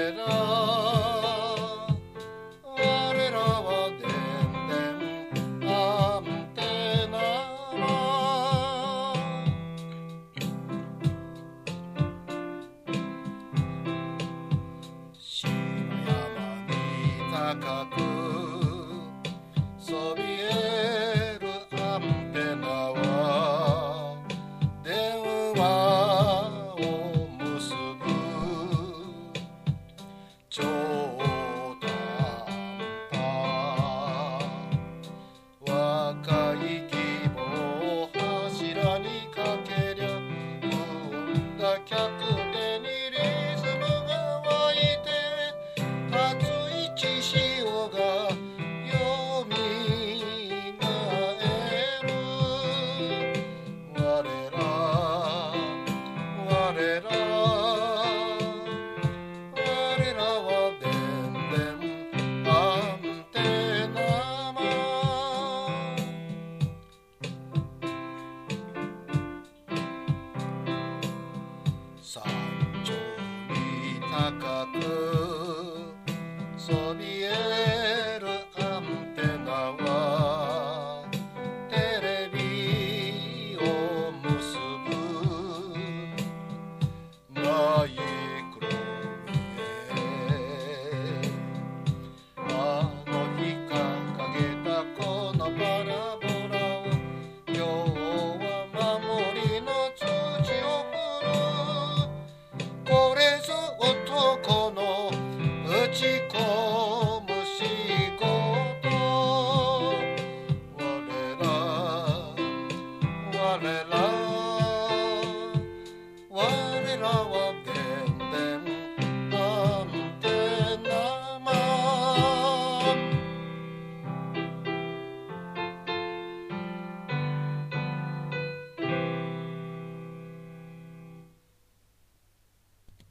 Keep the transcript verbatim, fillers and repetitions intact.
ら我らはでんでんアンテナ篠山に高くそびえるアンテナは電話を結ぶ超短波若い希望柱にかけりゃ生んだ客手にリズムが湧いて熱い血潮がよみがえる我ら我ら我らはでんでんアンテナマ山頂に高